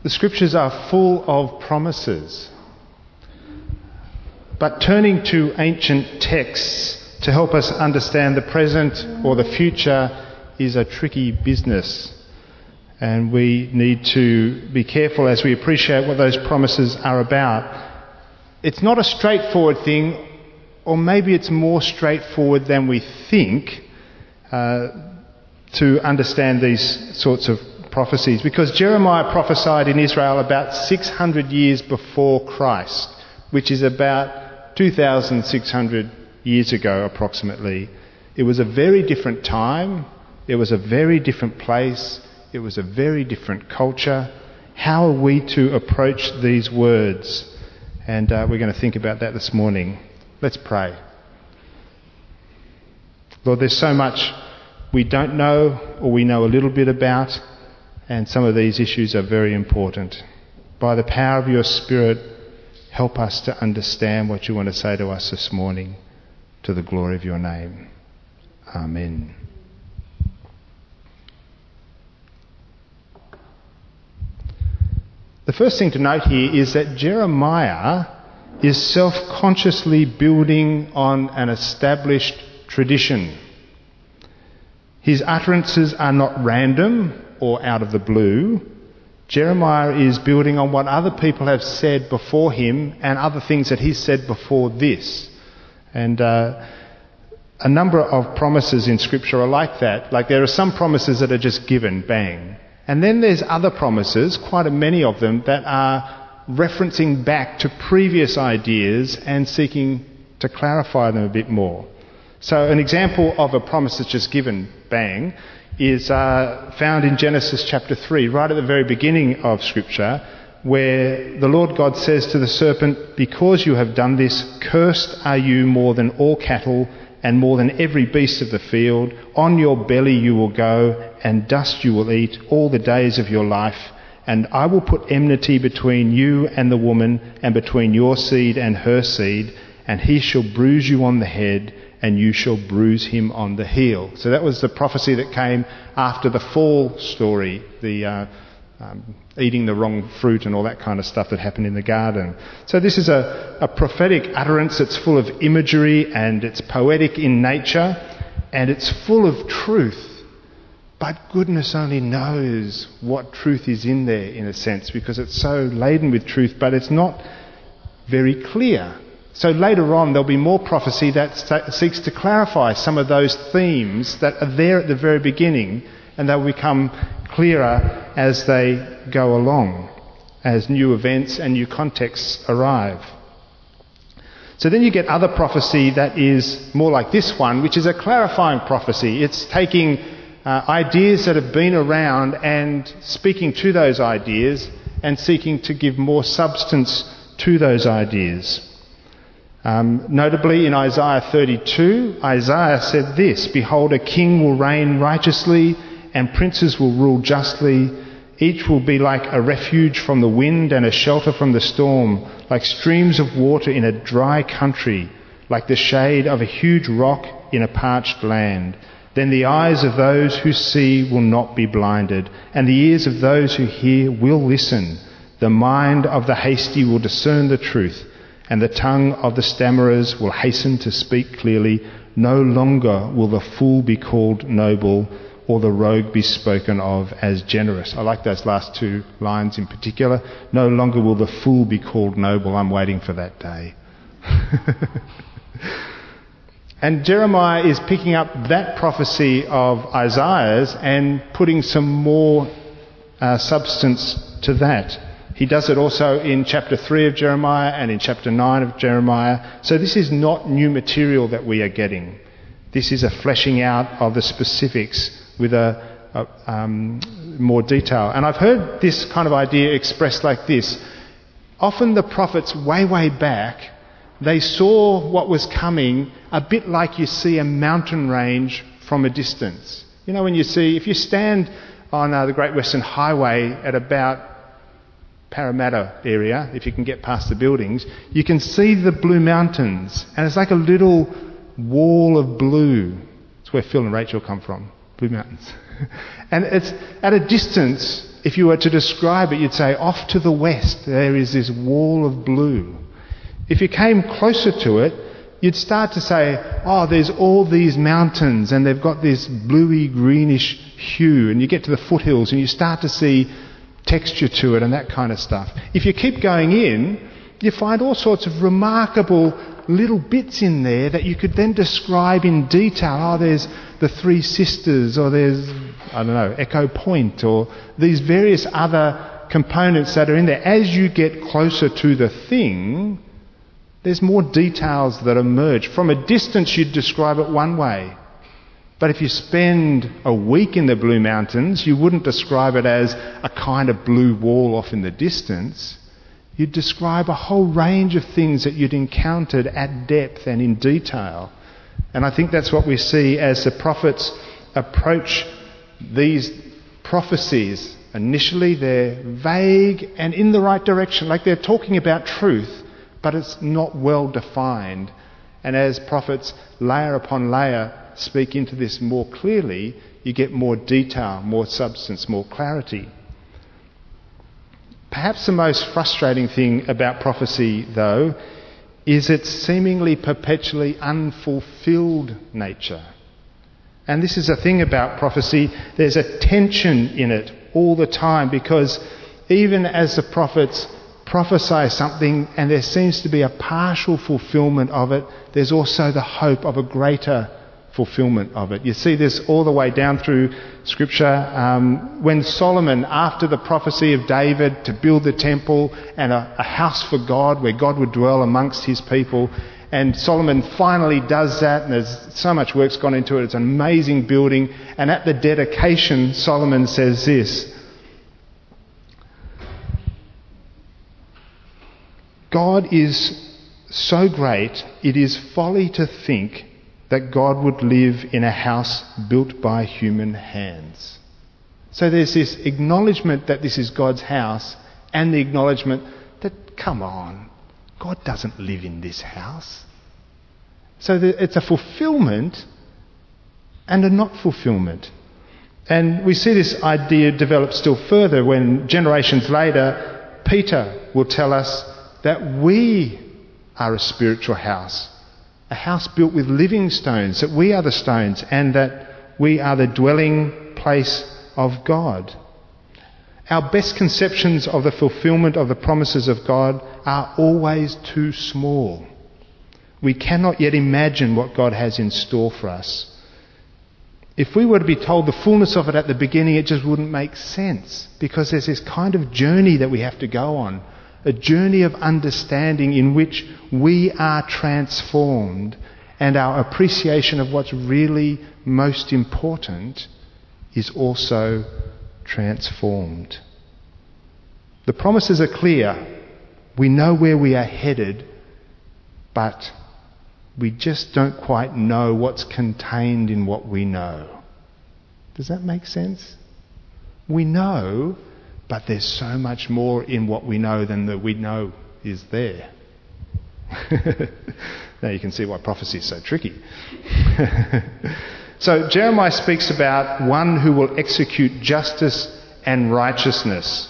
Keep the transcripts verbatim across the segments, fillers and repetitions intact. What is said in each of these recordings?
The scriptures are full of promises. But turning to ancient texts to help us understand the present or the future is a tricky business. And we need to be careful as we appreciate what those promises are about. It's not a straightforward thing, or maybe it's more straightforward than we think, uh, to understand these sorts of prophecies. Because Jeremiah prophesied in Israel about six hundred years before Christ, which is about two thousand six hundred years ago approximately. It was a very different time. It was a very different place. It was a very different culture. How are we to approach these words? And uh, we're going to think about that this morning. Let's pray. Lord, there's so much we don't know or we know a little bit about, and some of these issues are very important. By the power of your Spirit, help us to understand what you want to say to us this morning, to the glory of your name. Amen. The first thing to note here is that Jeremiah is self-consciously building on an established tradition. His utterances are not random or out of the blue. Jeremiah is building on what other people have said before him and other things that he's said before this. And uh, a number of promises in Scripture are like that. Like there are some promises that are just given, bang. And then there's other promises, quite a many of them, that are referencing back to previous ideas and seeking to clarify them a bit more. So an example of a promise that's just given, bang, is uh, found in Genesis chapter three, right at the very beginning of Scripture, where the Lord God says to the serpent, "Because you have done this, cursed are you more than all cattle and more than every beast of the field. On your belly you will go, and dust you will eat all the days of your life. And I will put enmity between you and the woman, and between your seed and her seed, and he shall bruise you on the head, and you shall bruise him on the heel." So that was the prophecy that came after the fall story, the uh, um, eating the wrong fruit and all that kind of stuff that happened in the garden. So this is a, a prophetic utterance that's full of imagery, and it's poetic in nature, and it's full of truth. But goodness only knows what truth is in there, in a sense, because it's so laden with truth, but it's not very clear. So later on there'll be more prophecy that seeks to clarify some of those themes that are there at the very beginning, and they'll become clearer as they go along, as new events and new contexts arrive. So then you get other prophecy that is more like this one, which is a clarifying prophecy. It's taking uh, ideas that have been around and speaking to those ideas and seeking to give more substance to those ideas. Um, notably in Isaiah thirty-two, Isaiah said this, "Behold, a king will reign righteously, and princes will rule justly. Each will be like a refuge from the wind and a shelter from the storm, like streams of water in a dry country, like the shade of a huge rock in a parched land. Then the eyes of those who see will not be blinded, and the ears of those who hear will listen. The mind of the hasty will discern the truth, and the tongue of the stammerers will hasten to speak clearly. No longer will the fool be called noble, or the rogue be spoken of as generous." I like those last two lines in particular. No longer will the fool be called noble. I'm waiting for that day. And Jeremiah is picking up that prophecy of Isaiah's and putting some more uh, substance to that. He does it also in chapter three of Jeremiah and in chapter nine of Jeremiah. So this is not new material that we are getting. This is a fleshing out of the specifics with a, a um, more detail. And I've heard this kind of idea expressed like this. Often the prophets way, way back, they saw what was coming a bit like you see a mountain range from a distance. You know, when you see, if you stand on uh, the Great Western Highway at about Parramatta area, if you can get past the buildings, you can see the Blue Mountains, and it's like a little wall of blue. It's where Phil and Rachel come from. Blue Mountains. And it's at a distance, if you were to describe it, you'd say off to the west there is this wall of blue. If you came closer to it, you'd start to say, oh, there's all these mountains and they've got this bluey greenish hue, and you get to the foothills and you start to see texture to it and that kind of stuff. If you keep going in, you find all sorts of remarkable little bits in there that you could then describe in detail. Oh, there's the Three Sisters, or there's, I don't know, Echo Point, or these various other components that are in there. As you get closer to the thing, there's more details that emerge. From a distance you'd describe it one way, but if you spend a week in the Blue Mountains, you wouldn't describe it as a kind of blue wall off in the distance. You'd describe a whole range of things that you'd encountered at depth and in detail. And I think that's what we see as the prophets approach these prophecies. Initially they're vague and in the right direction, like they're talking about truth, but it's not well defined. And as prophets layer upon layer speak into this more clearly, you get more detail, more substance, more clarity. Perhaps the most frustrating thing about prophecy, though, is its seemingly perpetually unfulfilled nature. And this is a thing about prophecy. There's a tension in it all the time, because even as the prophets prophesy something and there seems to be a partial fulfillment of it, there's also the hope of a greater fulfillment of it. You see this all the way down through Scripture. Um, when Solomon, after the prophecy of David to build the temple and a, a house for God where God would dwell amongst his people, and Solomon finally does that, and there's so much work's gone into it, it's an amazing building, and at the dedication Solomon says this: God is so great, it is folly to think that God would live in a house built by human hands. So there's this acknowledgement that this is God's house, and the acknowledgement that, come on, God doesn't live in this house. So it's a fulfillment and a not fulfillment. And we see this idea develop still further when generations later Peter will tell us that we are a spiritual house. A house built with living stones, that we are the stones and that we are the dwelling place of God. Our best conceptions of the fulfillment of the promises of God are always too small. We cannot yet imagine what God has in store for us. If we were to be told the fullness of it at the beginning, it just wouldn't make sense, because there's this kind of journey that we have to go on. A journey of understanding in which we are transformed, and our appreciation of what's really most important is also transformed. The promises are clear. We know where we are headed, but we just don't quite know what's contained in what we know. Does that make sense? We know, but there's so much more in what we know than that we know is there. Now you can see why prophecy is so tricky. So Jeremiah speaks about one who will execute justice and righteousness.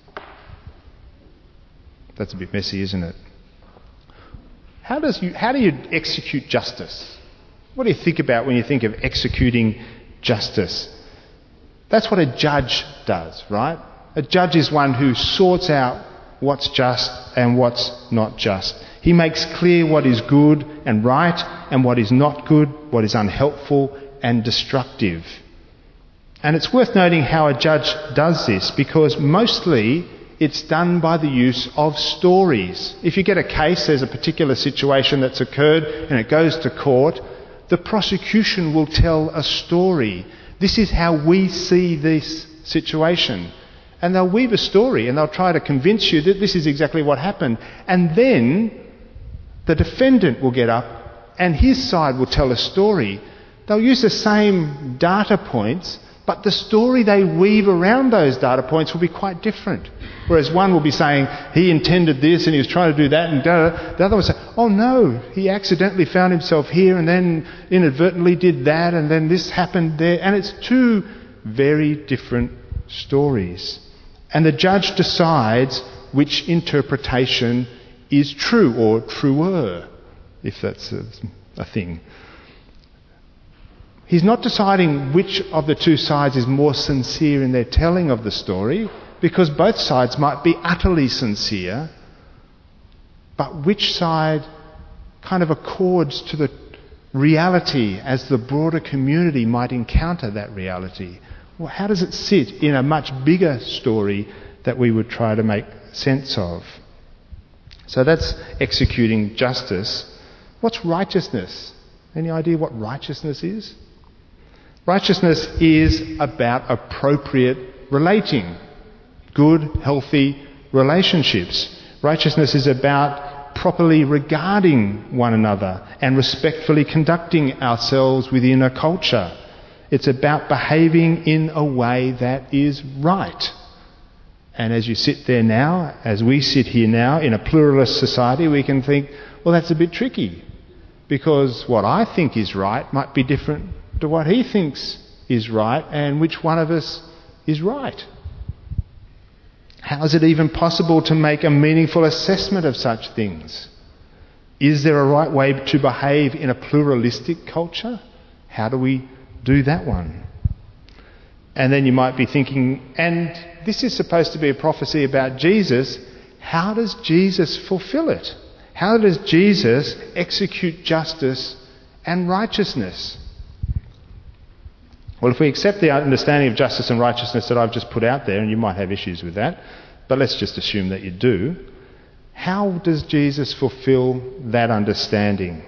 That's a bit messy, isn't it? How does you how do you execute justice? What do you think about when you think of executing justice? That's what a judge does, right? A judge is one who sorts out what's just and what's not just. He makes clear what is good and right and what is not good, what is unhelpful and destructive. And it's worth noting how a judge does this, because mostly it's done by the use of stories. If you get a case, there's a particular situation that's occurred and it goes to court, the prosecution will tell a story. This is how we see this situation. And they'll weave a story and they'll try to convince you that this is exactly what happened. And then the defendant will get up and his side will tell a story. They'll use the same data points, but the story they weave around those data points will be quite different. Whereas one will be saying, he intended this and he was trying to do that, and da, da. The other will say, oh no, he accidentally found himself here and then inadvertently did that, and then this happened there. And it's two very different stories. And the judge decides which interpretation is true, or truer, if that's a, a thing. He's not deciding which of the two sides is more sincere in their telling of the story, because both sides might be utterly sincere, but which side kind of accords to the reality as the broader community might encounter that reality. Well, how does it sit in a much bigger story that we would try to make sense of? So that's executing justice. What's righteousness? Any idea what righteousness is? Righteousness is about appropriate relating, good, healthy relationships. Righteousness is about properly regarding one another and respectfully conducting ourselves within a culture. It's about behaving in a way that is right. And as you sit there now, as we sit here now in a pluralist society, we can think, well, that's a bit tricky, because what I think is right might be different to what he thinks is right, and which one of us is right. How is it even possible to make a meaningful assessment of such things? Is there a right way to behave in a pluralistic culture? How do we do that one? And then you might be thinking, and this is supposed to be a prophecy about Jesus. How does Jesus fulfill it? How does Jesus execute justice and righteousness? Well, if we accept the understanding of justice and righteousness that I've just put out there, and you might have issues with that, but let's just assume that you do, how does Jesus fulfill that understanding?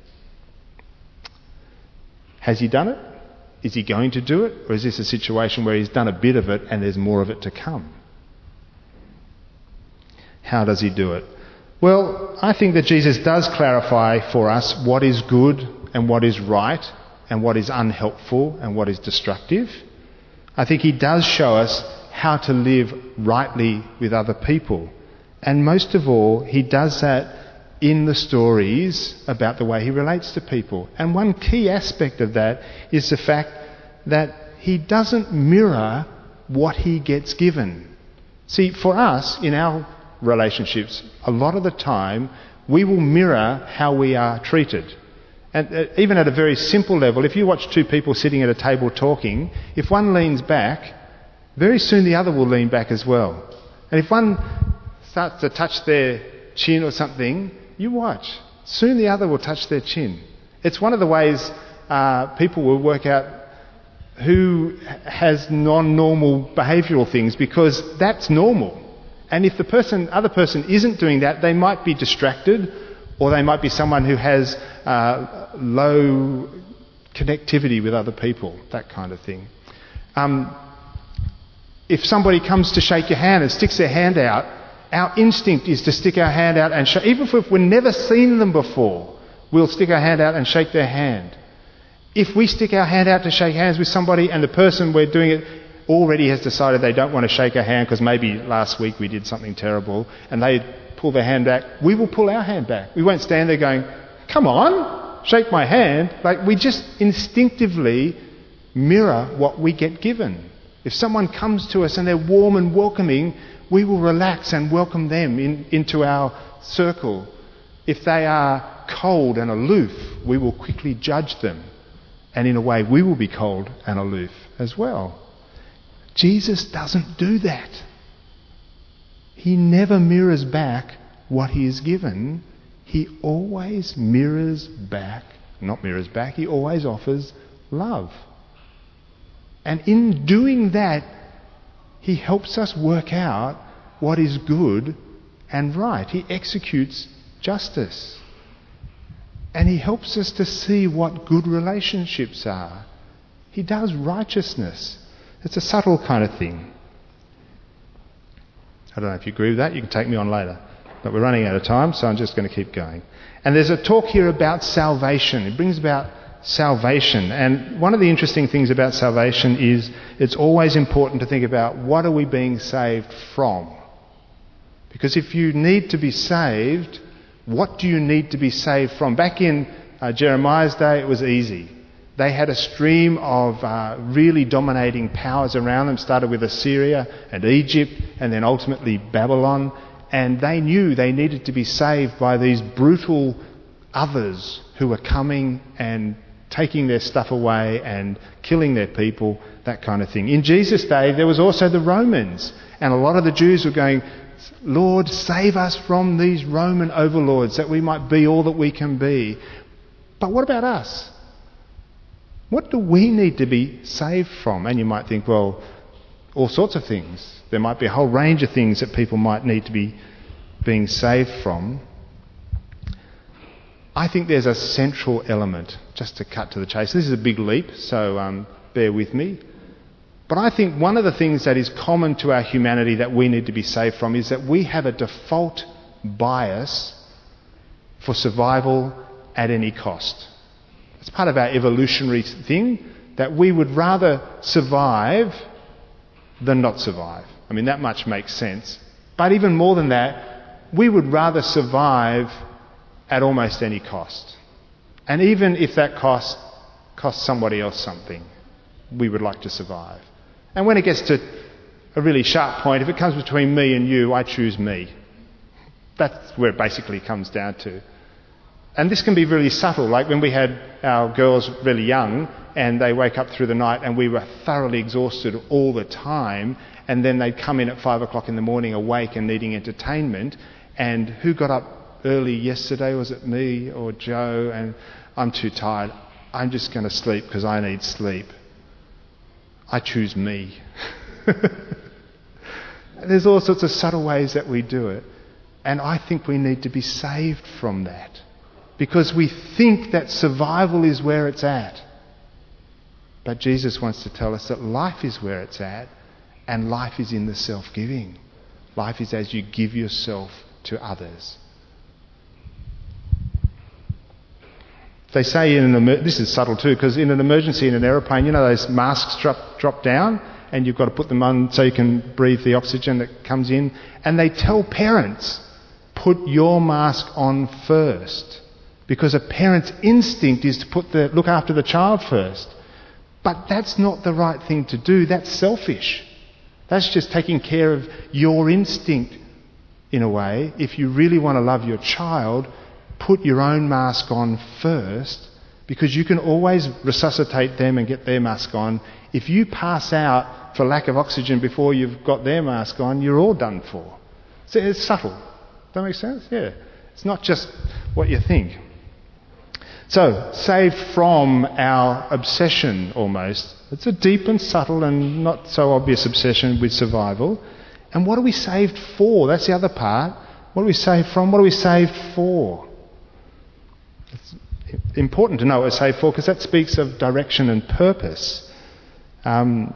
Has he done it? Is he going to do it? Or is this a situation where he's done a bit of it and there's more of it to come? How does he do it? Well, I think that Jesus does clarify for us what is good and what is right, and what is unhelpful and what is destructive. I think he does show us how to live rightly with other people. And most of all, he does that in the stories about the way he relates to people. And one key aspect of that is the fact that he doesn't mirror what he gets given. See, for us, in our relationships, a lot of the time, we will mirror how we are treated. And uh, even at a very simple level, if you watch two people sitting at a table talking, if one leans back, very soon the other will lean back as well. And if one starts to touch their chin or something, you watch. Soon the other will touch their chin. It's one of the ways uh, people will work out who has non-normal behavioural things, because that's normal. And if the person, other person isn't doing that, they might be distracted, or they might be someone who has uh, low connectivity with other people, that kind of thing. Um, if somebody comes to shake your hand and sticks their hand out, our instinct is to stick our hand out and shake. Even if we've never seen them before, we'll stick our hand out and shake their hand. If we stick our hand out to shake hands with somebody and the person we're doing it already has decided they don't want to shake our hand because maybe last week we did something terrible, and they pull their hand back, we will pull our hand back. We won't stand there going, come on, shake my hand. Like, we just instinctively mirror what we get given. If someone comes to us and they're warm and welcoming, we will relax and welcome them in, into our circle. If they are cold and aloof, we will quickly judge them. And in a way, we will be cold and aloof as well. Jesus doesn't do that. He never mirrors back what he is given. He always mirrors back, not mirrors back, he always offers love. And in doing that, he helps us work out what is good and right. He executes justice. And he helps us to see what good relationships are. He does righteousness. It's a subtle kind of thing. I don't know if you agree with that. You can take me on later. But we're running out of time, so I'm just going to keep going. And there's a talk here about salvation. It brings about salvation. And one of the interesting things about salvation is it's always important to think about, what are we being saved from? Because if you need to be saved, what do you need to be saved from? Back in uh, Jeremiah's day, it was easy. They had a stream of uh, really dominating powers around them, started with Assyria and Egypt and then ultimately Babylon. And they knew they needed to be saved by these brutal others who were coming and taking their stuff away and killing their people, that kind of thing. In Jesus' day, there was also the Romans. And a lot of the Jews were going, Lord, save us from these Roman overlords that we might be all that we can be. But what about us? What do we need to be saved from? And you might think, well, all sorts of things. There might be a whole range of things that people might need to be being saved from. I think there's a central element, just to cut to the chase. This is a big leap, so um, bear with me. But I think one of the things that is common to our humanity that we need to be saved from is that we have a default bias for survival at any cost. It's part of our evolutionary thing that we would rather survive than not survive. I mean, that much makes sense. But even more than that, we would rather survive at almost any cost. And even if that cost costs somebody else something, we would like to survive. And when it gets to a really sharp point, if it comes between me and you, I choose me. That's where it basically comes down to. And this can be really subtle, like when we had our girls really young and they wake up through the night and we were thoroughly exhausted all the time, and then they'd come in at five o'clock in the morning awake and needing entertainment, and who got up early yesterday? Was it me or Joe? And I'm too tired. I'm just going to sleep because I need sleep. I choose me. There's all sorts of subtle ways that we do it. And I think we need to be saved from that. Because we think that survival is where it's at. But Jesus wants to tell us that life is where it's at, and life is in the self-giving. Life is as you give yourself to others. They say in an emer- this is subtle too, because in an emergency in an aeroplane, you know those masks drop, drop down and you've got to put them on so you can breathe the oxygen that comes in. And they tell parents, put your mask on first. Because a parent's instinct is to put the look after the child first. But that's not the right thing to do. That's selfish. That's just taking care of your instinct in a way. If you really want to love your child, put your own mask on first, because you can always resuscitate them and get their mask on. If you pass out for lack of oxygen before you've got their mask on, you're all done for. So it's subtle. Does that make sense? Yeah. It's not just what you think. So, saved from our obsession almost. It's a deep and subtle and not so obvious obsession with survival. And what are we saved for? That's the other part. What are we saved from? What are we saved for? It's important to know what we're saved for, because that speaks of direction and purpose. Um,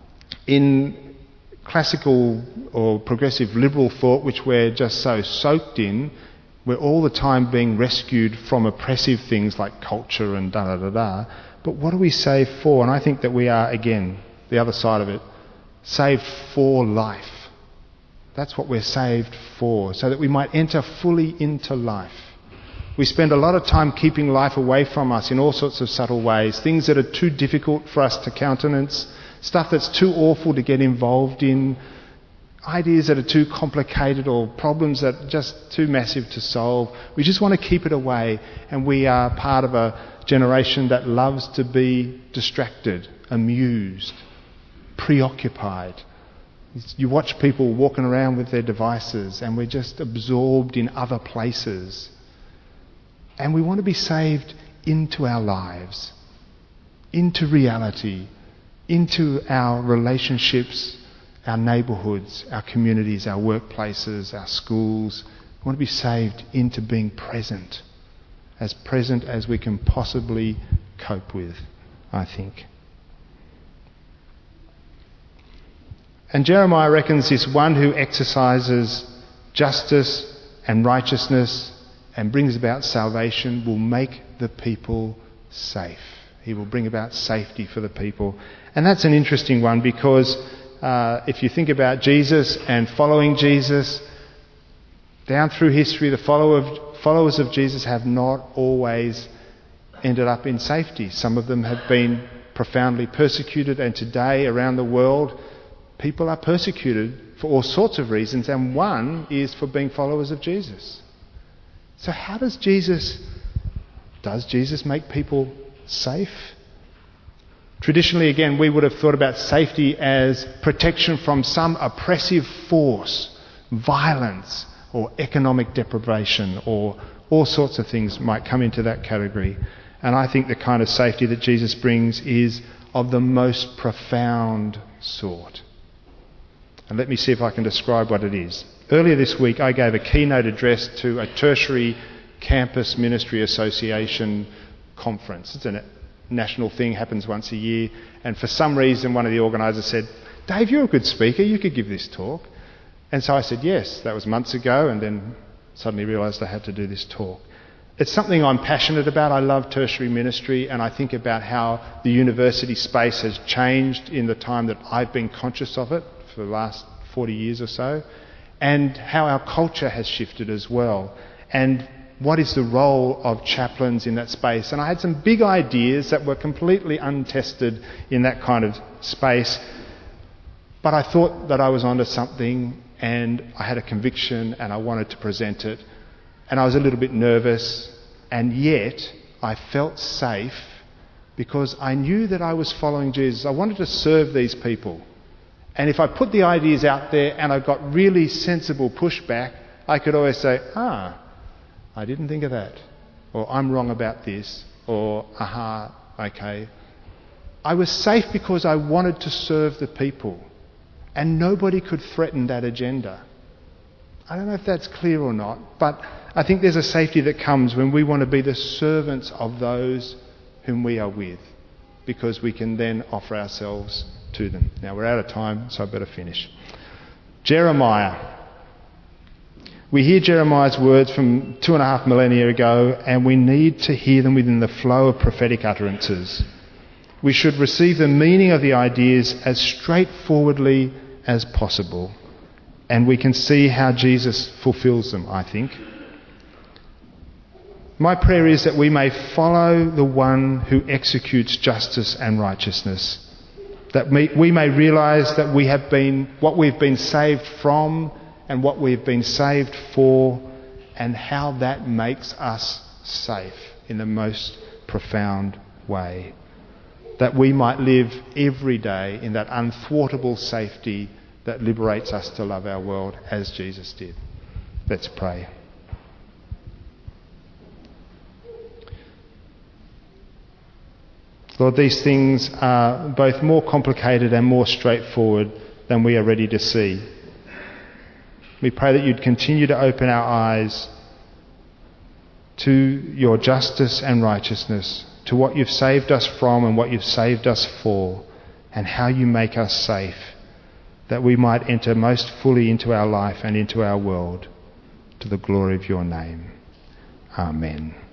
in classical or progressive liberal thought, which we're just so soaked in, we're all the time being rescued from oppressive things like culture and da da da da. But what are we saved for? And I think that we are, again, the other side of it, saved for life. That's what we're saved for, so that we might enter fully into life. We spend a lot of time keeping life away from us in all sorts of subtle ways, things that are too difficult for us to countenance, stuff that's too awful to get involved in, ideas that are too complicated or problems that are just too massive to solve. We just want to keep it away, and we are part of a generation that loves to be distracted, amused, preoccupied. You watch people walking around with their devices and we're just absorbed in other places. And we want to be saved into our lives, into reality, into our relationships, our neighbourhoods, our communities, our workplaces, our schools. We want to be saved into being present, as present as we can possibly cope with, I think. And Jeremiah reckons this one who exercises justice and righteousness and brings about salvation will make the people safe. He will bring about safety for the people. And that's an interesting one, because uh, if you think about Jesus and following Jesus, Down through history, the follower of, followers of Jesus have not always ended up in safety. Some of them have been profoundly persecuted, and today around the world people are persecuted for all sorts of reasons, and one is for being followers of Jesus. So how does Jesus, does Jesus make people safe? Traditionally, again, we would have thought about safety as protection from some oppressive force, violence, or economic deprivation, or all sorts of things might come into that category. And I think the kind of safety that Jesus brings is of the most profound sort. And let me see if I can describe what it is. Earlier this week, I gave a keynote address to a tertiary campus ministry association conference. It's a national thing, happens once a year. And for some reason, one of the organisers said, "Dave, you're a good speaker, you could give this talk." And so I said, yes, that was months ago, and then suddenly realised I had to do this talk. It's something I'm passionate about. I love tertiary ministry, and I think about how the university space has changed in the time that I've been conscious of it for the last forty years or so, and how our culture has shifted as well, and what is the role of chaplains in that space. And I had some big ideas that were completely untested in that kind of space, but I thought that I was onto something, and I had a conviction and I wanted to present it, and I was a little bit nervous, and yet I felt safe because I knew that I was following Jesus. I wanted to serve these people, and if I put the ideas out there and I got really sensible pushback, I could always say, ah, I didn't think of that, or I'm wrong about this, or aha, okay. I was safe because I wanted to serve the people, and nobody could threaten that agenda. I don't know if that's clear or not, but I think there's a safety that comes when we want to be the servants of those whom we are with, because we can then offer ourselves to them. Now we're out of time, so I better finish. Jeremiah. We hear Jeremiah's words from two and a half millennia ago, and we need to hear them within the flow of prophetic utterances. We should receive the meaning of the ideas as straightforwardly as possible, and we can see how Jesus fulfills them, I think. My prayer is that we may follow the one who executes justice and righteousness, that we may realise that we have been what we've been saved from and what we've been saved for, and how that makes us safe in the most profound way. That we might live every day in that unthwartable safety that liberates us to love our world as Jesus did. Let's pray. Lord, these things are both more complicated and more straightforward than we are ready to see. We pray that you'd continue to open our eyes to your justice and righteousness, to what you've saved us from and what you've saved us for, and how you make us safe, that we might enter most fully into our life and into our world, to the glory of your name. Amen.